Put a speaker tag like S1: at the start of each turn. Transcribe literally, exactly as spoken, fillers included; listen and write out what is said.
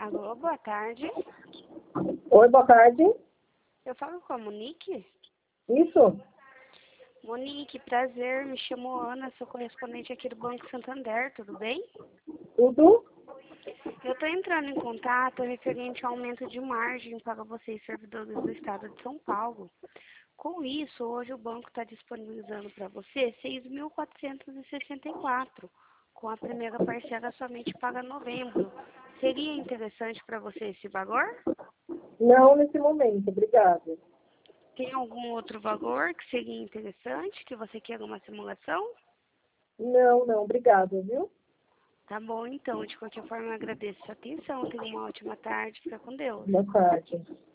S1: Alô, boa tarde.
S2: Oi, boa tarde.
S1: Eu falo com a Monique?
S2: Isso?
S1: Monique, prazer. Me chamo Ana, sou correspondente aqui do Banco Santander, tudo bem?
S2: Tudo?
S1: Eu estou entrando em contato referente ao aumento de margem para vocês, servidores do Estado de São Paulo. Com isso, hoje o banco está disponibilizando para você seis mil quatrocentos e sessenta e quatro, com a primeira parcela somente para novembro. Seria interessante para você esse valor?
S2: Não nesse momento, obrigada.
S1: Tem algum outro valor que seria interessante, que você queira uma simulação?
S2: Não, não, obrigada, viu?
S1: Tá bom, então. De qualquer forma, eu agradeço a sua atenção. Tenha uma ótima tarde. Fica com Deus.
S2: Boa tarde.